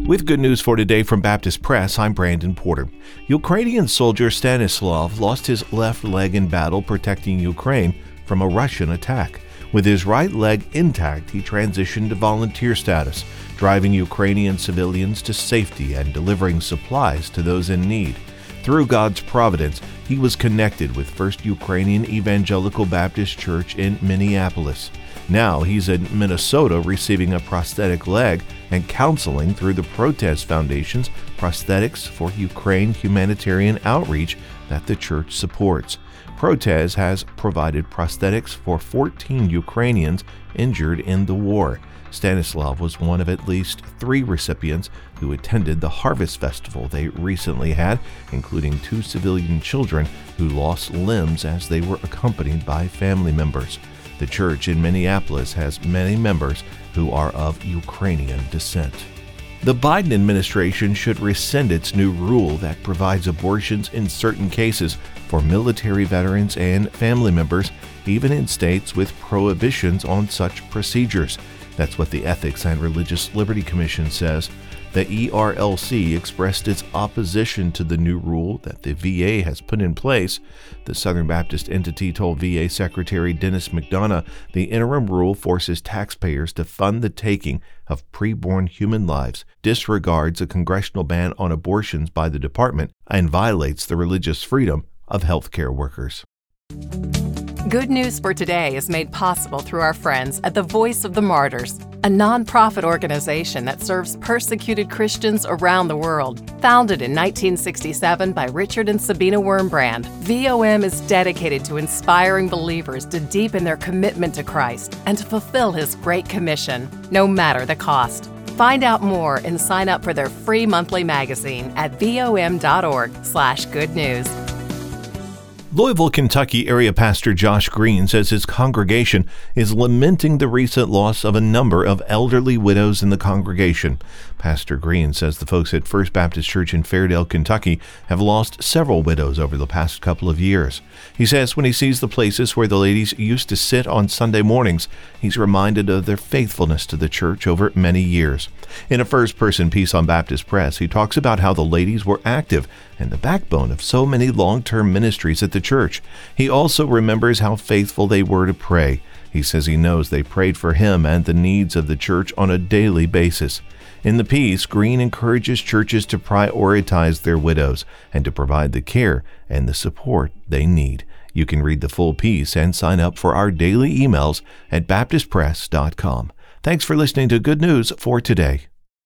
With good news for today from Baptist Press, I'm Brandon Porter. Ukrainian soldier Stanislav lost his left leg in battle protecting Ukraine from a Russian attack. With his right leg intact, he transitioned to volunteer status, driving Ukrainian civilians to safety and delivering supplies to those in need. Through God's providence, he was connected with First Ukrainian Evangelical Baptist Church in Minneapolis. Now he's in Minnesota receiving a prosthetic leg and counseling through the Protez Foundation's Prosthetics for Ukraine humanitarian outreach that the church supports. Protez has provided prosthetics for 14 Ukrainians injured in the war. Stanislav was one of at least 3 recipients who attended the Harvest Festival they recently had, including 2 civilian children who lost limbs as they were accompanied by family members. The church in Minneapolis has many members who are of Ukrainian descent. The Biden administration should rescind its new rule that provides abortions in certain cases for military veterans and family members, even in states with prohibitions on such procedures. That's what the Ethics and Religious Liberty Commission says. The ERLC expressed its opposition to the new rule that the VA has put in place. The Southern Baptist entity told VA Secretary Dennis McDonough the interim rule forces taxpayers to fund the taking of preborn human lives, disregards a congressional ban on abortions by the department, and violates the religious freedom of healthcare workers. Good News for Today is made possible through our friends at the Voice of the Martyrs, a nonprofit organization that serves persecuted Christians around the world. Founded in 1967 by Richard and Sabina Wurmbrand, VOM is dedicated to inspiring believers to deepen their commitment to Christ and to fulfill His Great Commission, no matter the cost. Find out more and sign up for their free monthly magazine at vom.org/goodnews. Louisville, Kentucky area pastor Josh Green says his congregation is lamenting the recent loss of a number of elderly widows in the congregation. Pastor Green says the folks at First Baptist Church in Fairdale, Kentucky have lost several widows over the past couple of years. He says when he sees the places where the ladies used to sit on Sunday mornings, he's reminded of their faithfulness to the church over many years. In a first-person piece on Baptist Press, he talks about how the ladies were active and the backbone of so many long-term ministries at the church. He also remembers how faithful they were to pray. He says he knows they prayed for him and the needs of the church on a daily basis. In the piece, Green encourages churches to prioritize their widows and to provide the care and the support they need. You can read the full piece and sign up for our daily emails at baptistpress.com. Thanks for listening to Good News for Today.